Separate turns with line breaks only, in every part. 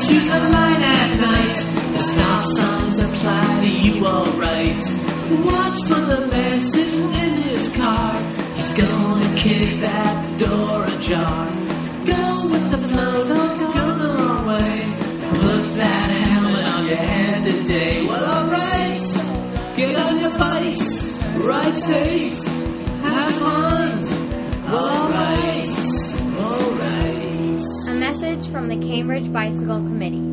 shoot the light at night. The stop signs apply to you alright. Watch for the man sitting in his car. He's gonna kick that door ajar. Go with the flow, don't go the wrong way. Put that helmet on your head today. Well, alright, get on your bikes, ride safe, have fun. Alright, alright.
A message from the Cambridge Bicycle Committee.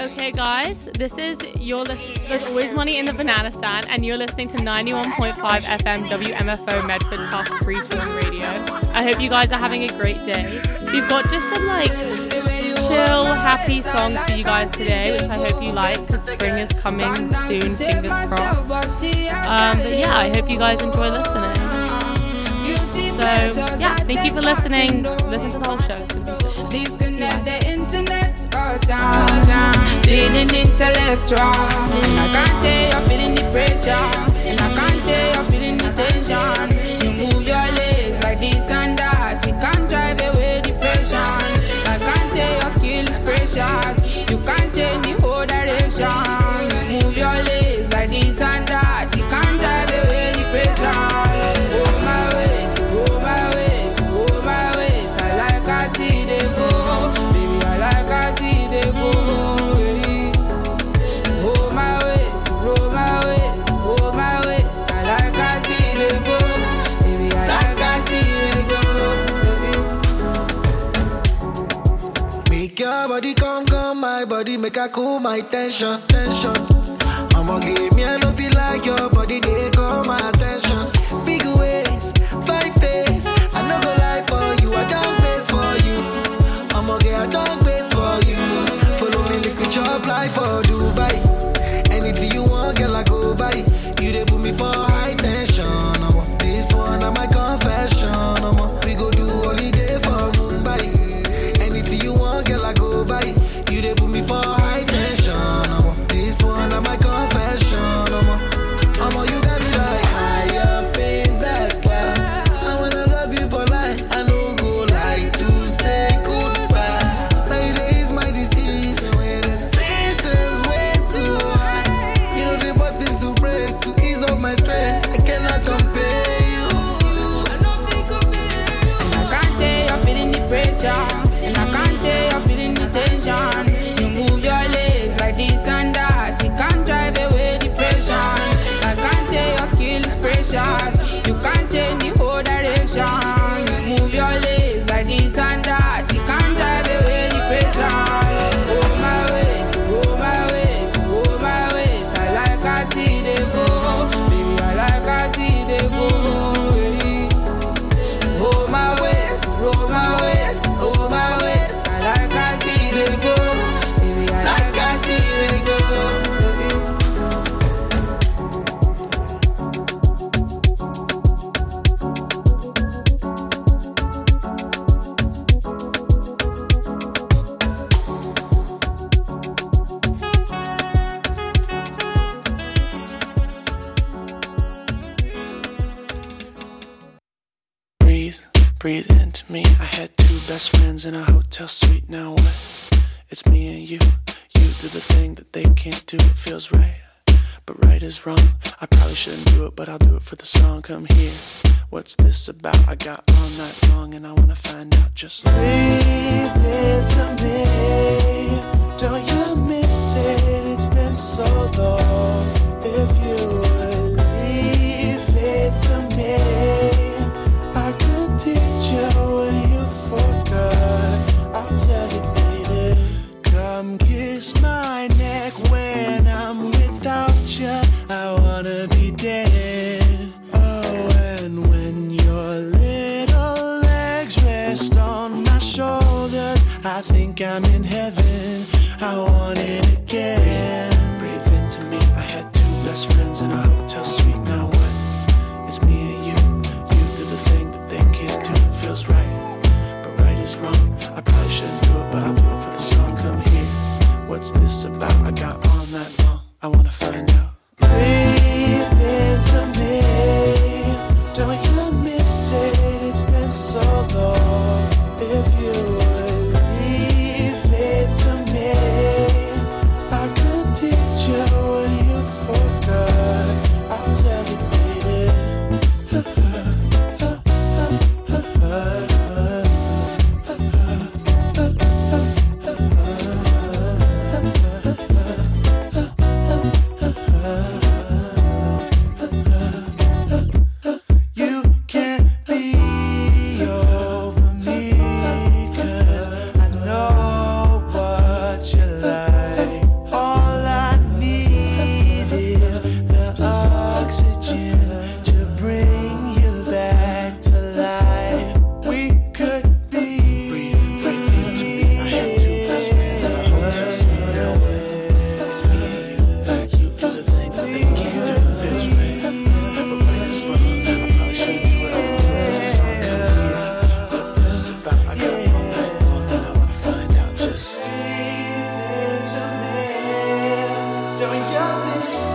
Okay, guys, there's always money in the banana stand, and you're listening to 91.5 FM WMFO Medford Tufts Freeform Radio. I hope you guys are having a great day. We've got just some chill, happy songs for you guys today, which I hope you like because spring is coming soon, fingers crossed. But yeah, I hope you guys enjoy listening. So yeah, thank you for listening. Listen to the whole show.
Disconnect the internet or sound. Feeling intellectual, and I can't tell you're feeling the pressure, and I can't tell you're feeling the tension. You move your legs like this and that, it can't drive away depression. I can't tell your skill is precious, you can't change the whole direction. You move your legs like this and that, it can't drive away depression. Oh my ways, oh my ways, oh my ways, I like I see they go, baby I like I see they go. Oh my ways, oh my ways, oh my ways, I like I see they go, baby I like I see they go.
Make your body come, my body make her cool my tension. I'ma give me a no feel like your body, they call my attention. Big ways, fine face, I no go lie for you, I don't place for you. I'ma get a dog base for you. Follow me, make we chop life for Dubai. Anything you want, girl, I go buy. You they put me for high tension. I want this one, I'm my confession. We go do holiday for Mumbai. Anything you want, girl, I go buy. You they put me for high tension. I want this one, I'm my confession. I'm all you got me like high up in that class. I wanna love you for life. I no go like to say goodbye. Nowadays my disease, when the tension's way too high. You know the buttons to press to ease up my stress. I cannot compare you.
And I can't tell you're feeling the pressure, and I can't tell you're feeling the tension. You move your legs like this and that, it can't drive away depression. I can't tell your skill is precious, you can't change the whole direction. You move your legs like this and that, it can't drive away depression. Oh my ways, oh my ways, oh my ways, I like I see they go, baby I like I see they go. Oh my ways, oh my ways, oh my ways, I like I see they go, baby I like I see they go.
Breathe into me. I had two best friends in a hotel suite. Now what? It's me and you. You do the thing that they can't do. It feels right, but right is wrong. I probably shouldn't do it, but I'll do it for the song. Come here. What's this about? I got all night long and I wanna find out. Just breathe into me. Don't you miss it? It's been so long. If you would leave it to me, I could teach you what you forgot. I'll tell you, baby. Come kiss my neck when I'm without you. I wanna be dead. Oh, and when your little legs rest on my shoulders, I think I'm in heaven. I want it again. Breathe into me. I had two best friends in a hotel suite. Now what? It's me and you. Feels right, but right is wrong. I probably shouldn't do it, but I'll do it for the song. Come here. What's this about? I got all night long. I wanna find out. Breathe into me. Don't you miss it? It's been so long. If you would leave it to me, I could teach you what you forgot. I'll tell you, baby.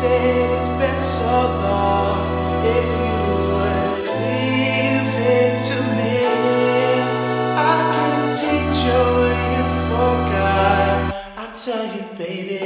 said it's been so long. If you would leave it to me, I can teach you what you forgot. I'll tell you, baby.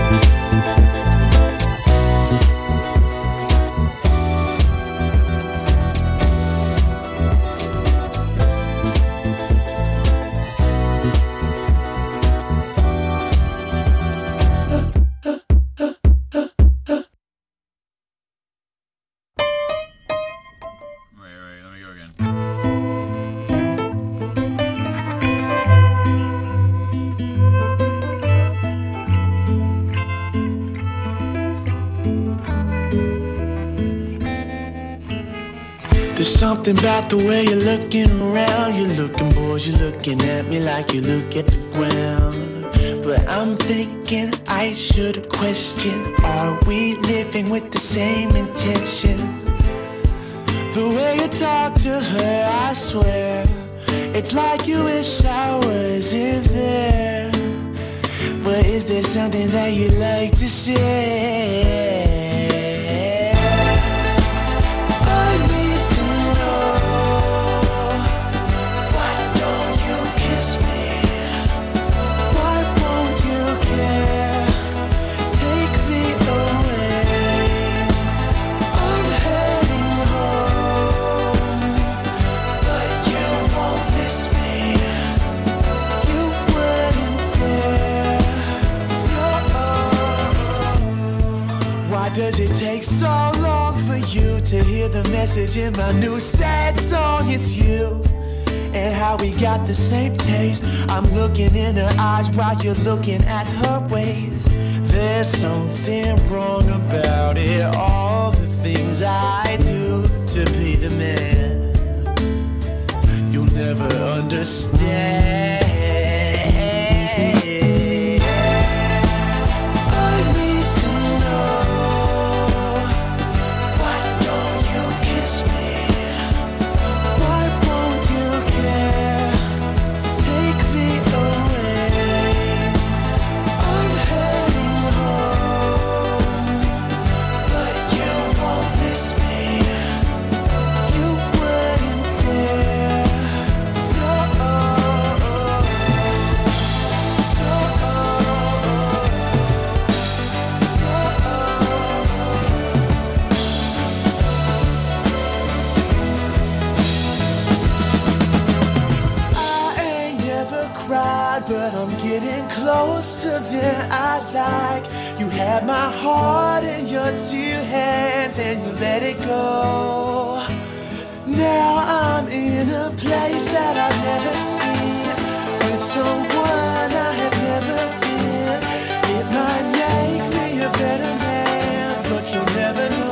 There's something about the way you're looking around. You're looking, boys, you're looking at me like you look at the ground. But I'm thinking I should question, are we living with the same intentions? The way you talk to her, I swear, it's like you wish I wasn't there. But is there something that you like to share? Does it take so long for you to hear the message in my new sad song? It's you and how we got the same taste. I'm looking in her eyes while you're looking at her waist. There's something wrong about it, all the things I do to be the man you'll never understand. But I'm getting closer than I like. You had my heart in your two hands and you let it go. Now I'm in a place that I've never seen, with someone I have never been. It might make me a better man, but you'll never know.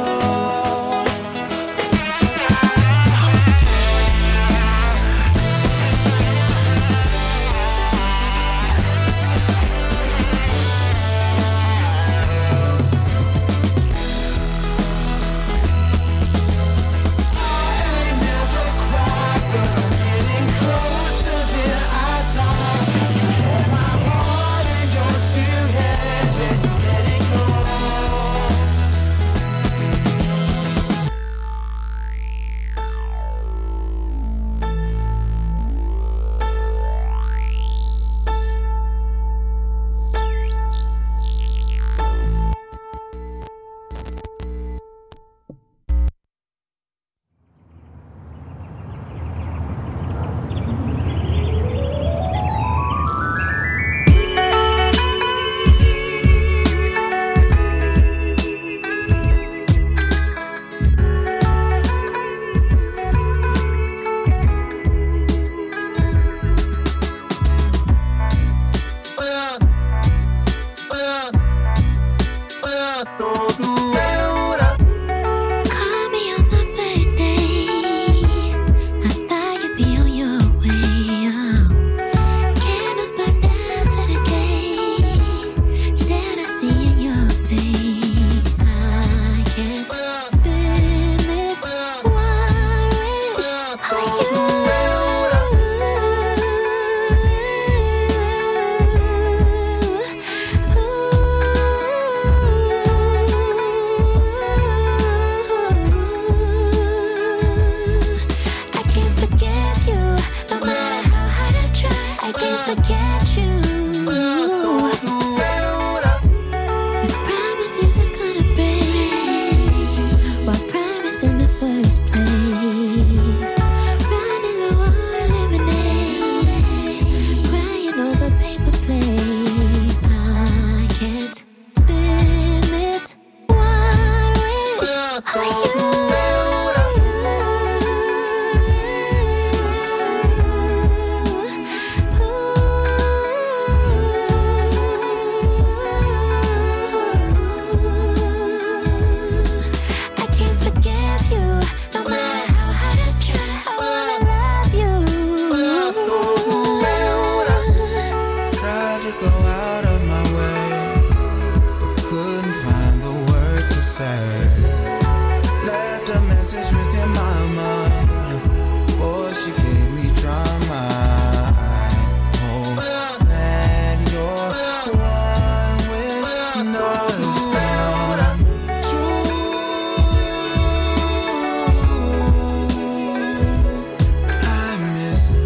say. Left a message with your mama. Boy, she gave me drama. I hope that your one wish does come true. I miss you.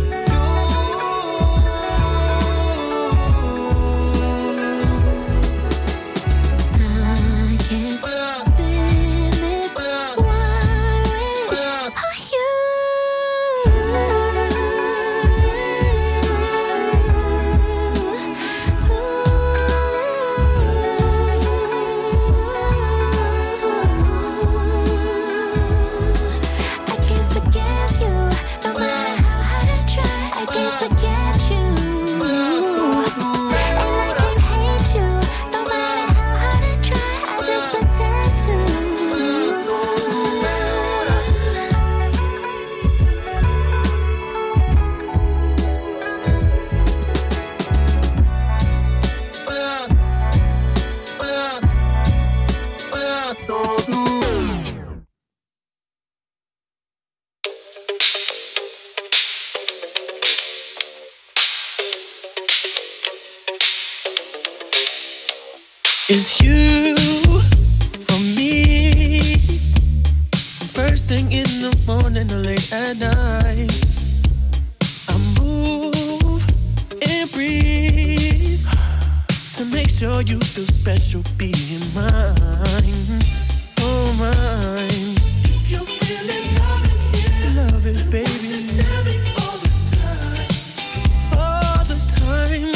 It's you for me. First thing in the morning or late at night, I move and breathe to make sure you feel special being mine. Oh, mine. If you're feeling love it, baby. Tell me all the time. All the time.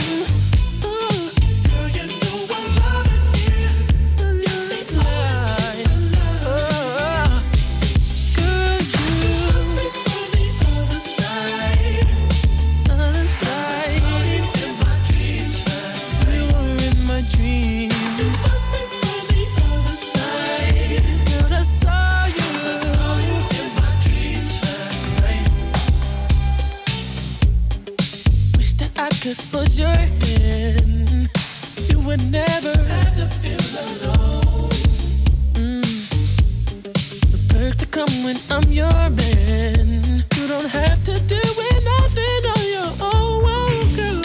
Hold your hand. You would never have to feel alone. The perks that come when I'm your man. You don't have to do it nothing on your own, girl.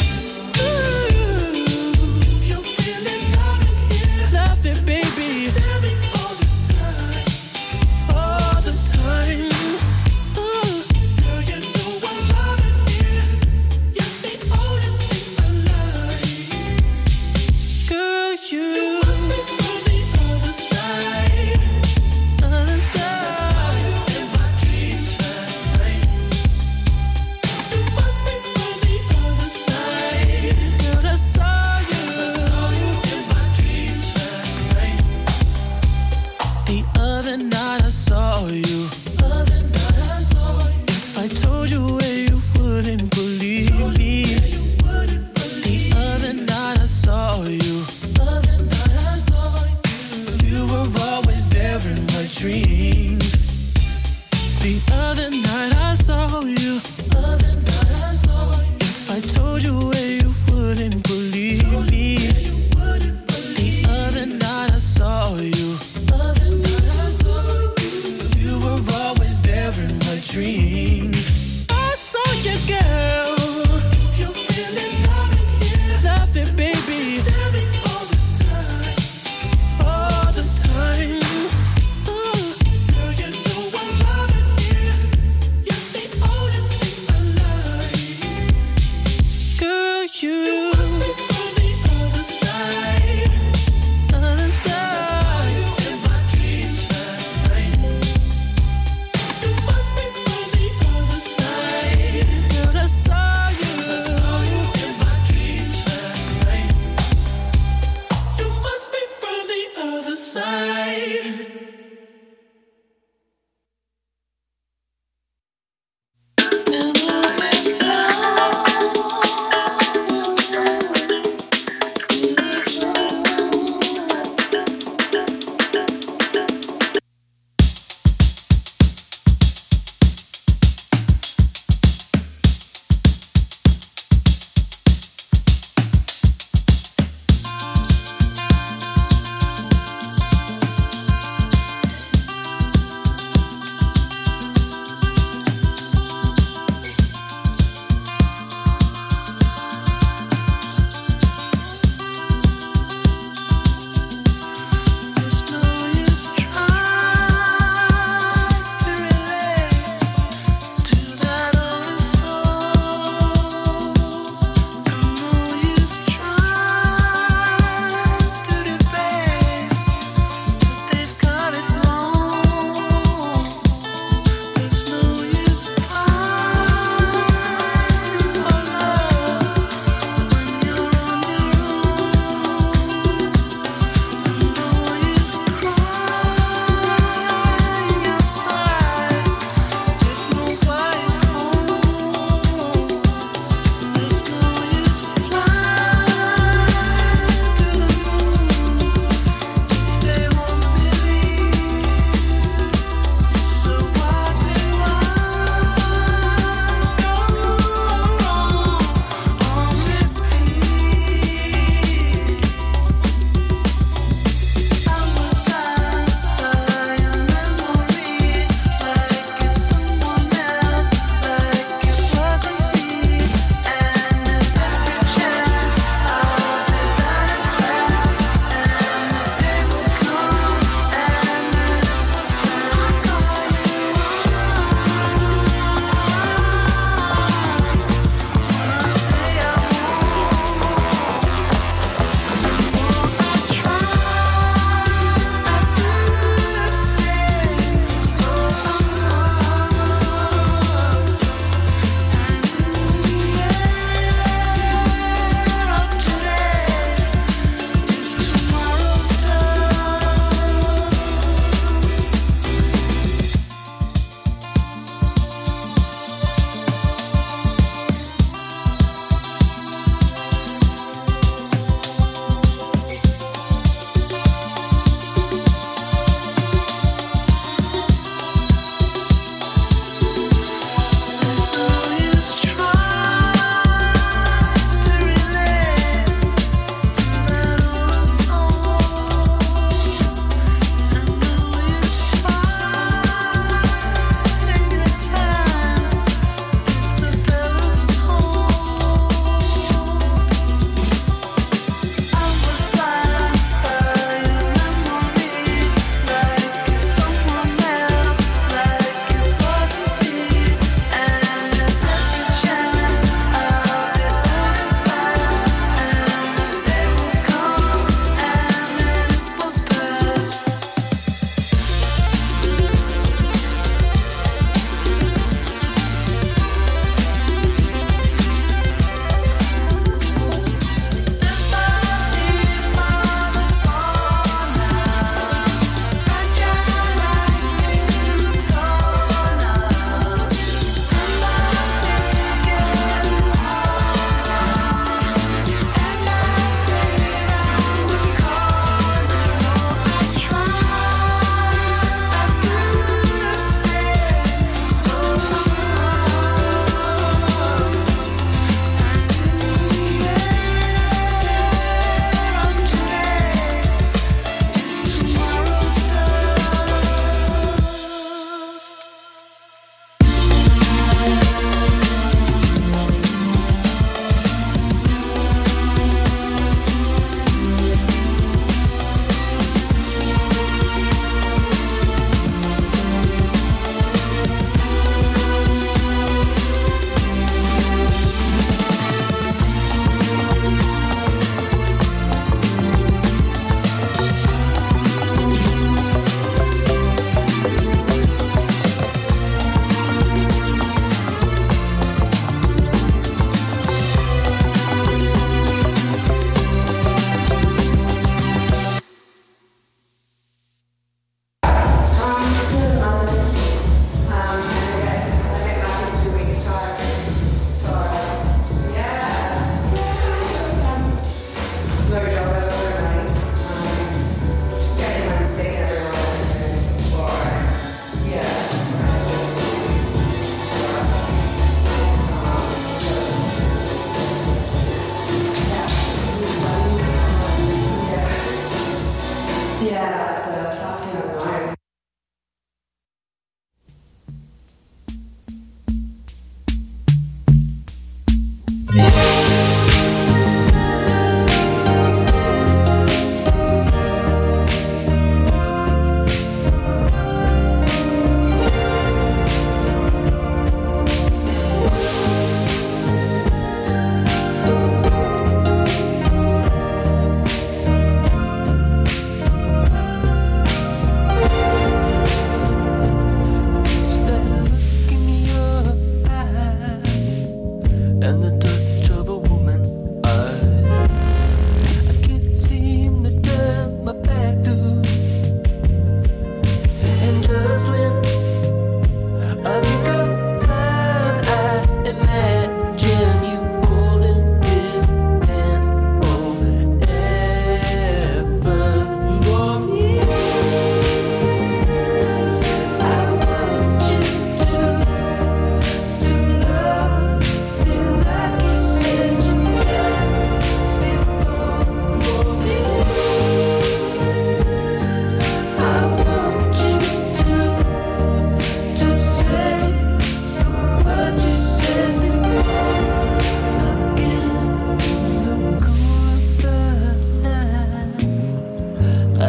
If you're feeling love it, baby. Tell me all the time. All the time. Girl, you know I'm loving you. You're the only thing I like. Girl, you must be on the other side. Other side. I saw you in my dreams last night. You must be on the other side. Girl, I saw you in my dreams last night. The other night I saw you. If I told you where, you wouldn't believe me. The other night I saw you. You were always there in my dreams. The other night I saw you. If I told you where, you wouldn't believe me. The other night I saw you. You were always there in my dreams. I saw you, girl. If you're feeling love it, baby. Tell me all the time. All the time. Girl, you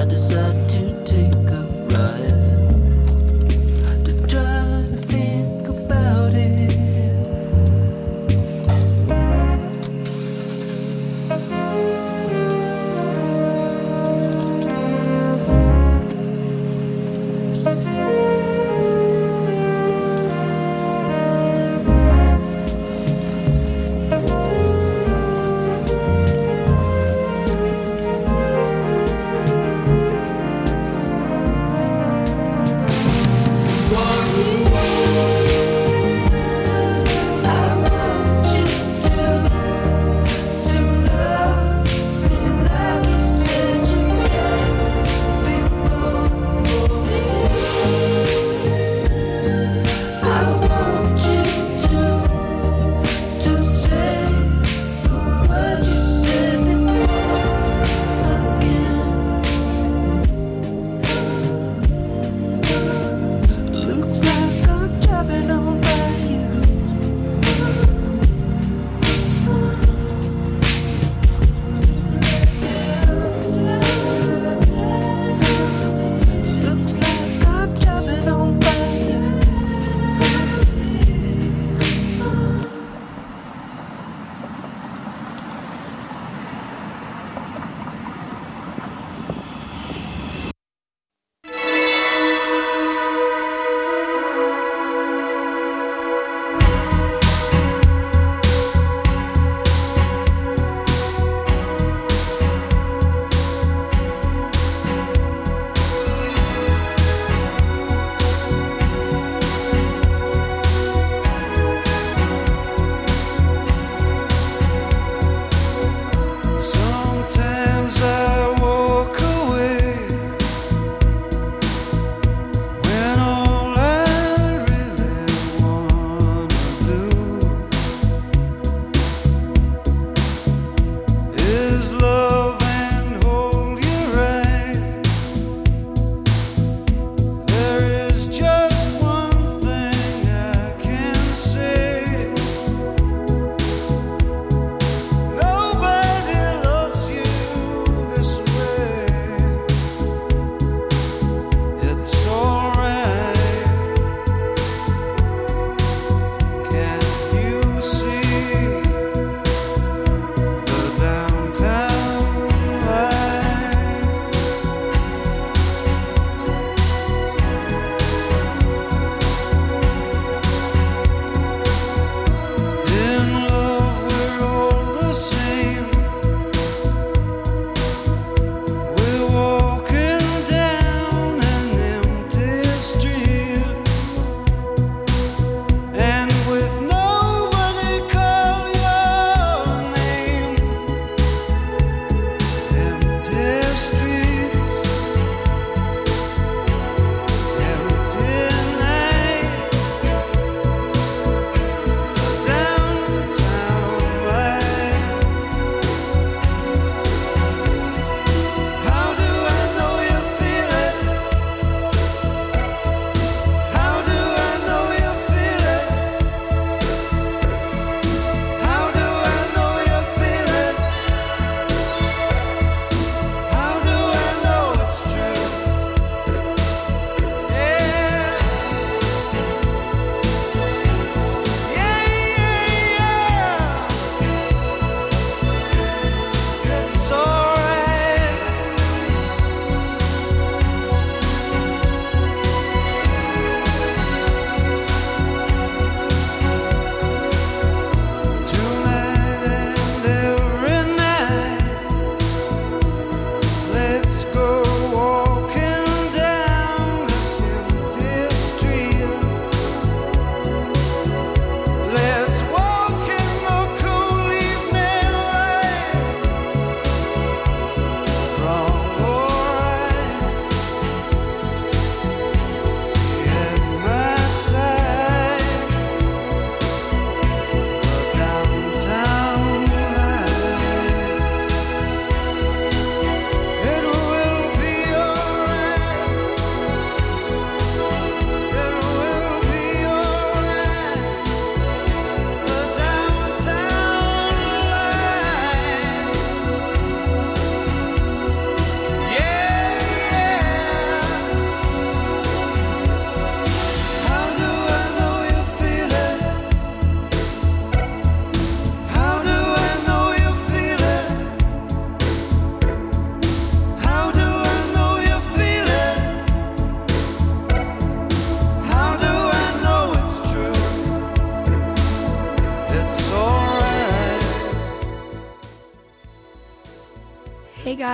decide to take a ride to try to think about it.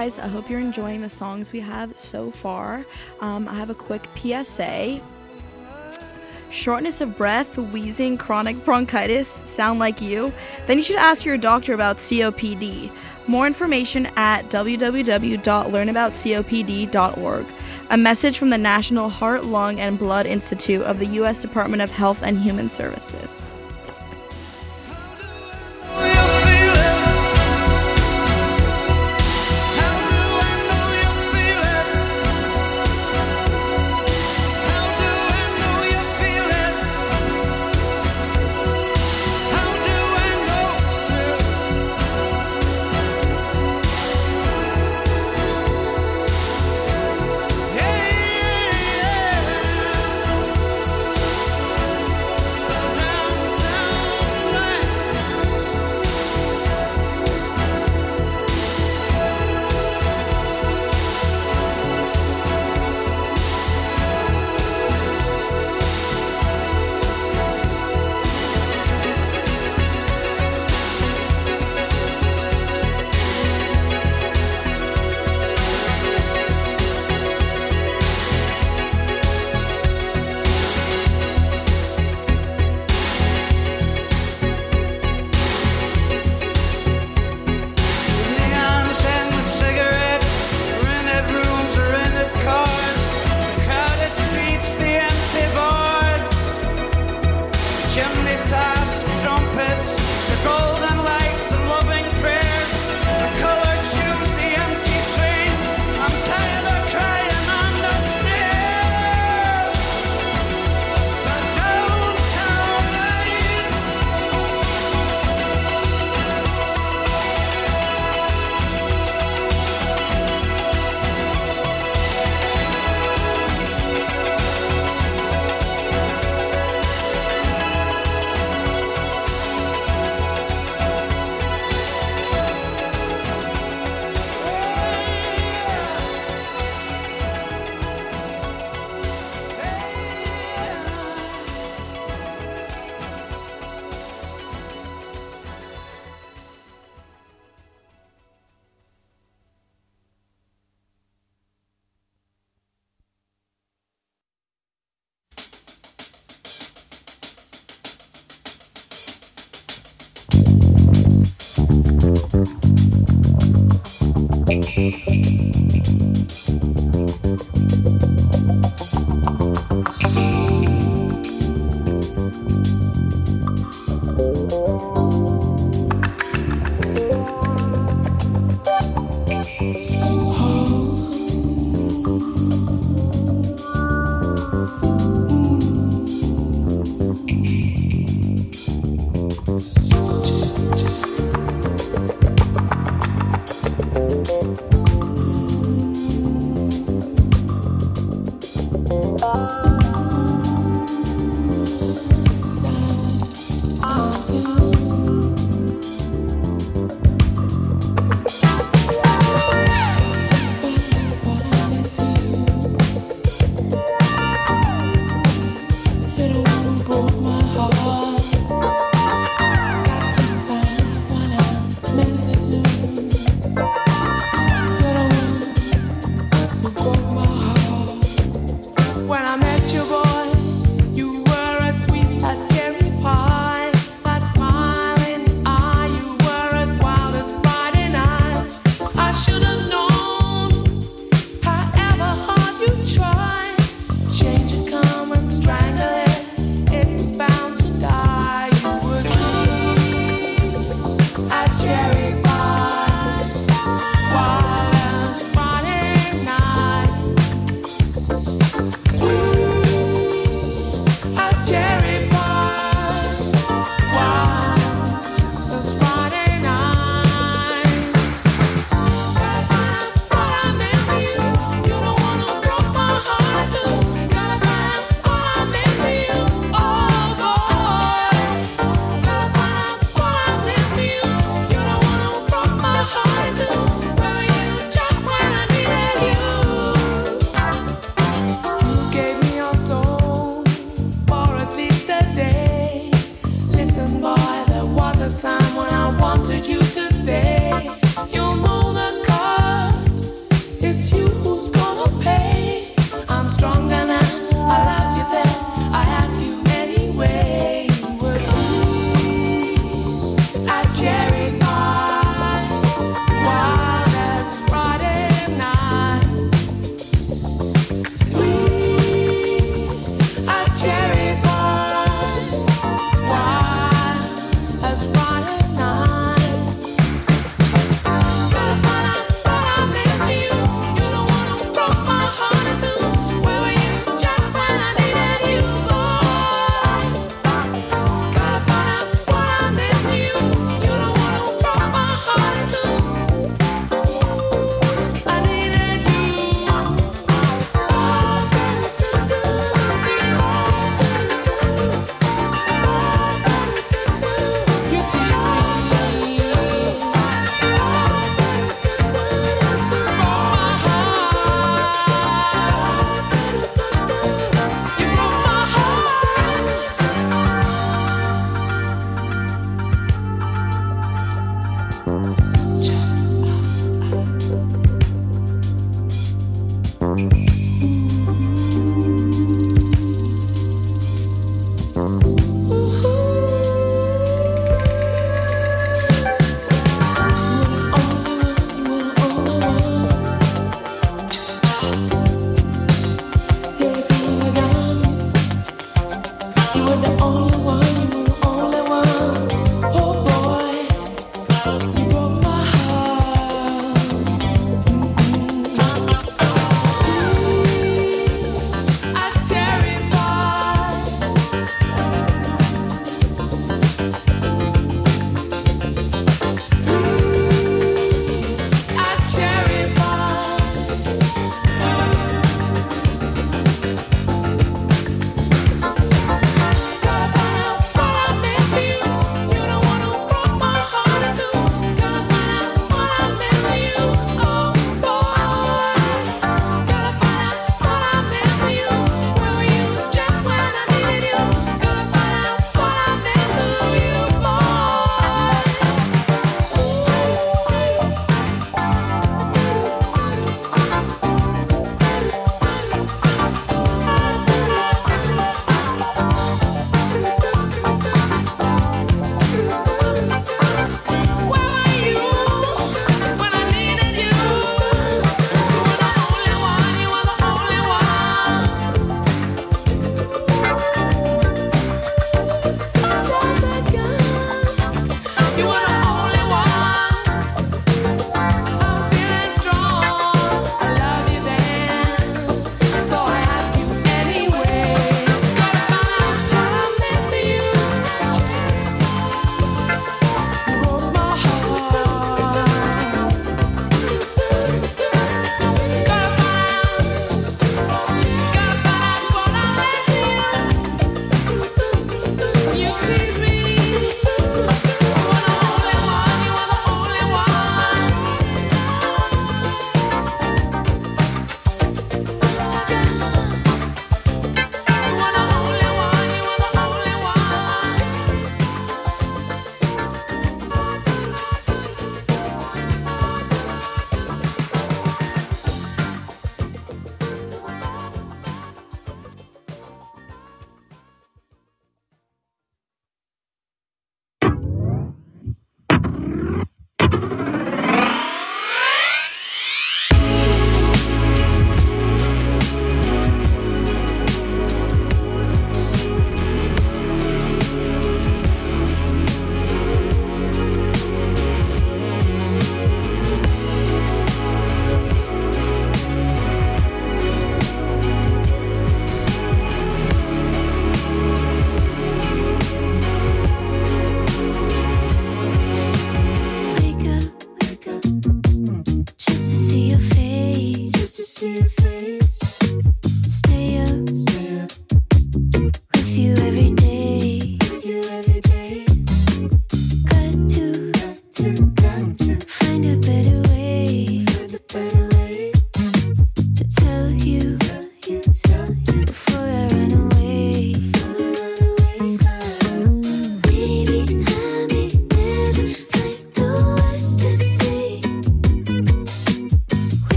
guys, I hope you're enjoying the songs we have so far. I have a quick PSA. Shortness of breath, wheezing, chronic bronchitis sound like you? Then you should ask your doctor about COPD. More information at www.learnaboutcopd.org. A message from the National Heart, Lung, and Blood Institute of the U.S. Department of Health and Human Services.
When I met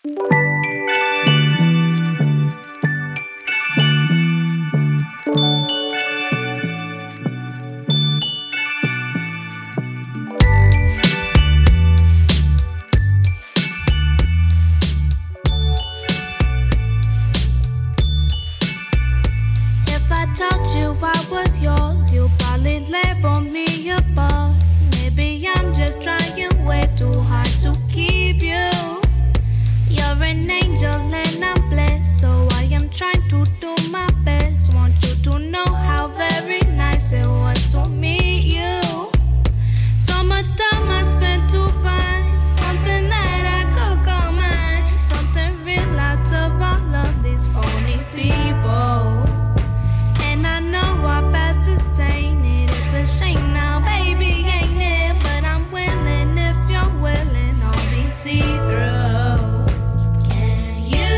If I told you I was yours, you'd probably label me a bug. Maybe I'm just trying way too hard to keep you. You're an angel and I'm blessed, so I am trying to do my best. Want you to know how very nice it was to meet you. So much time I spent to find something that I could call mine, something real out of all of these phony people. And I know our past is tainted. It's a shame now, baby, ain't it? But I'm willing if you're willing, I'll be see-through. Can you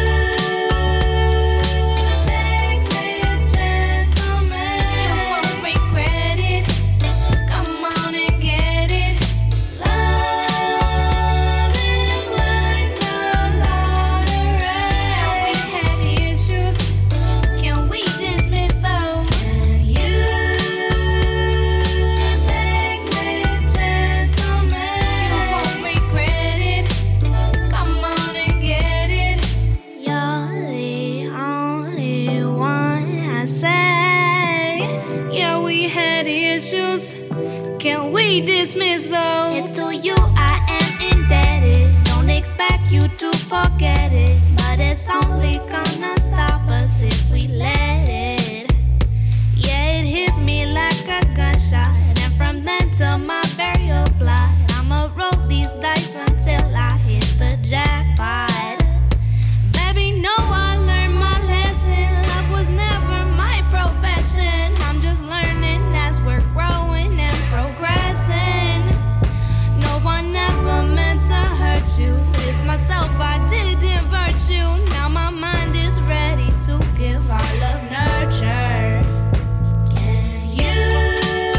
take this chance on me? You won't regret it. Come on and get it. Love is like the lottery. Now we had issues. Can we dismiss those? Can you take this chance on me? You won't regret it. Come on and get it. You're the only one I say. Yeah, we had issues. Can we dismiss those? If to you I am indebted, don't expect you to forget it. But it's only gonna stop us if we let it. Yeah, it hit me like a gunshot, and from then till my burial plot, I'ma roll these dice until I hit the jackpot. Baby, no, I learned my lesson. Love was never my profession. I'm just learning as we're growing and progressing. No one ever meant to hurt you. It's myself, I didn't virtue. Now my mind is ready to give all of nurture. Can you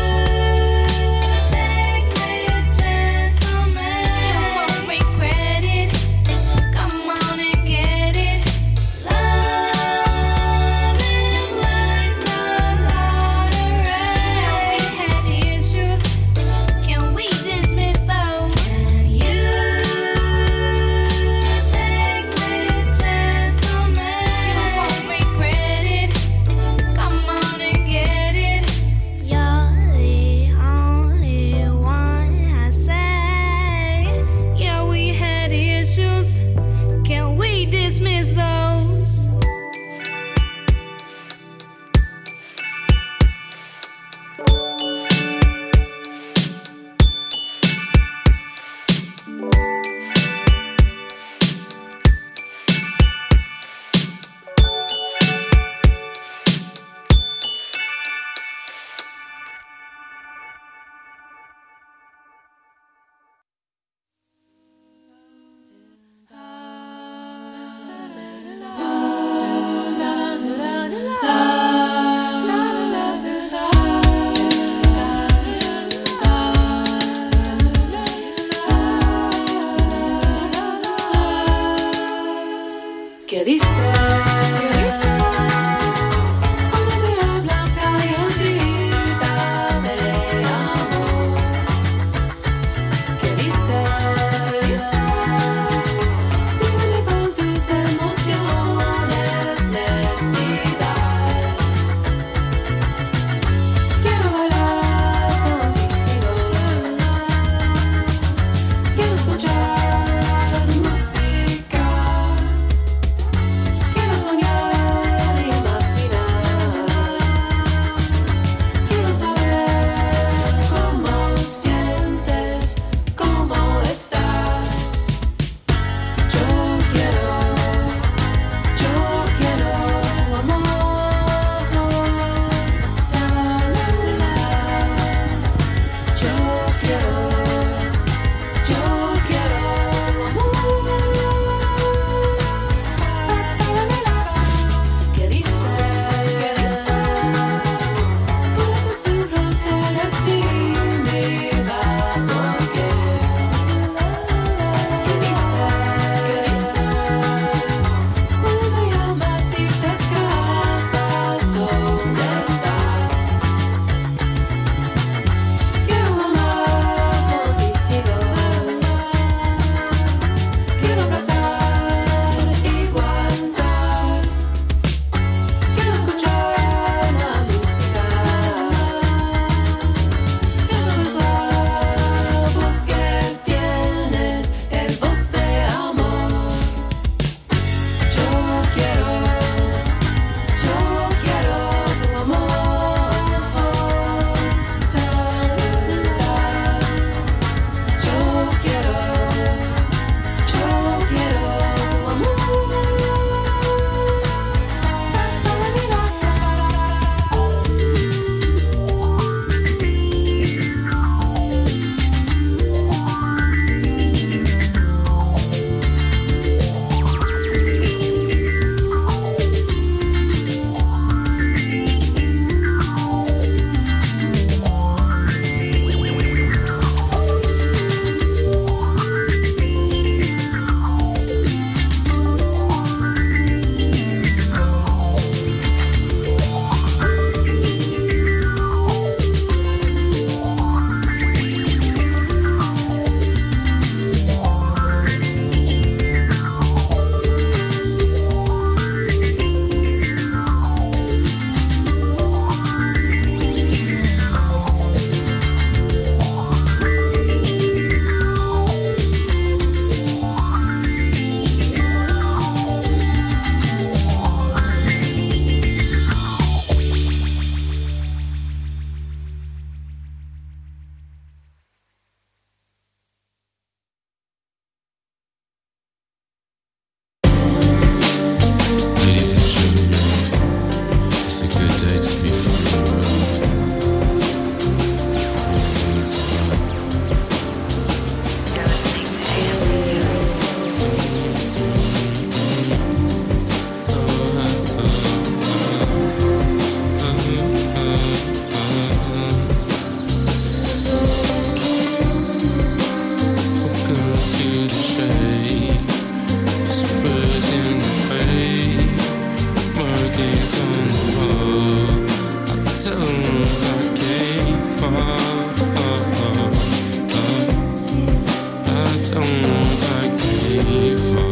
someone like Eva.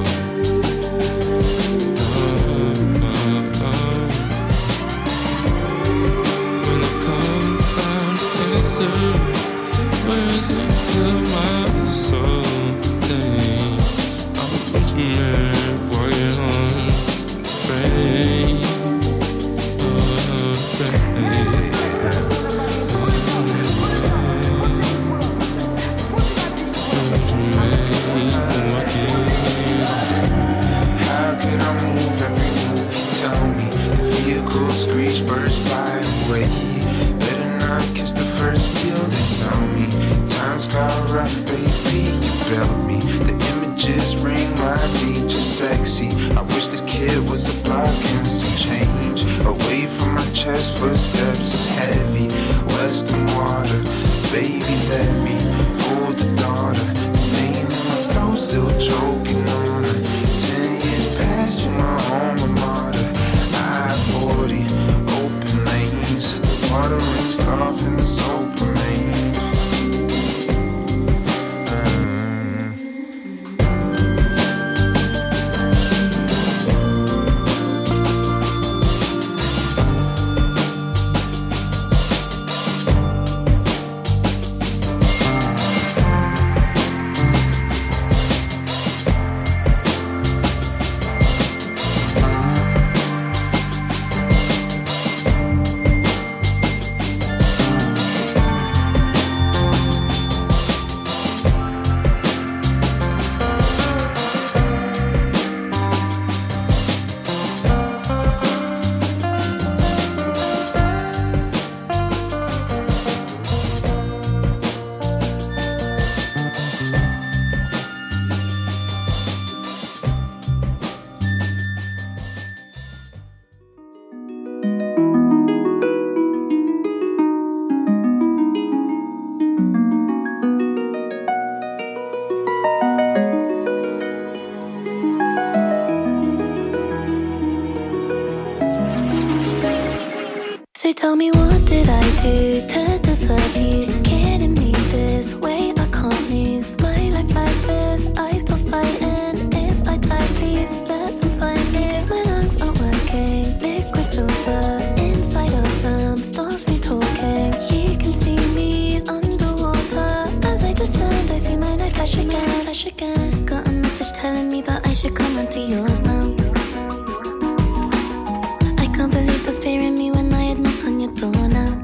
When I come down to answer, where is it to my soul? Dang, I'm a rich man, working on fame.
How can I move every move you tell me? The vehicle screech, birds fly away. Better not kiss the first deal they sell me. Times got rough, baby, you bailed me. The images ring my beat, just sexy. I wish the kid was a block and some change. Away from my chest, footsteps is heavy. Western water, baby, let me hold the daughter. The name in my throat, still choking on her. 10 years past, you my alma mater. I-40, open lanes. The water rinsed off in the soap remains.
So tell me, what did I do to deserve you? Kidding me this way, I can't lose my life like this. I stop fighting. If I die, please let them find me. 'Cause my lungs aren't working. Liquid fills the inside of them, stops me talking. You can see me underwater. As I descend, I see my life flash again. Got a message telling me that I should come round to yours now. I can't believe the fear in me when I had knocked on your door now.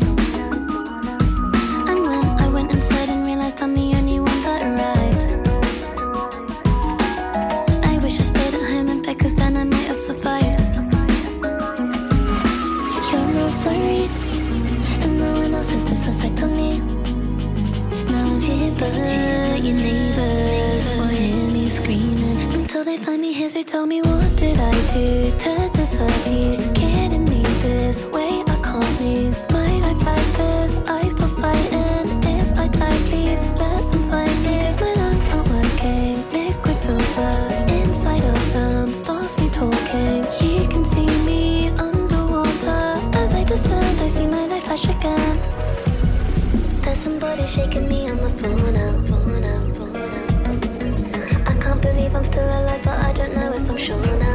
And when I went inside and realized I'm the only one that arrived, I wish I stayed at home in bed, 'cause then I might have survived. You're all sorry, and no one else had this effect on me. Now I'm here, but your neighbors will hear me screaming until they find me here. So tell me, what did I do to deserve you? Kidding me this way, I can't lose my life like this. I stop fighting. If I die, please let them find me. 'Cause my lungs aren't working. Liquid fills the inside of them, stops me talking. You can see me underwater. As I descend, I see my life flash again. There's somebody shaking me on the floor now. I can't believe I'm still alive, but I don't know if I'm sure now.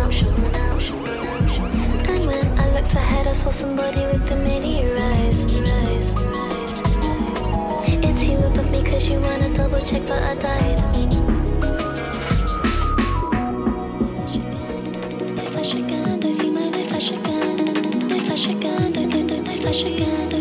And when I looked ahead, I saw somebody with familiar eyes. It's you above me, 'cause you wanna double check that I died. Life flash again, I see my life flash again. Life flash again, I flash again.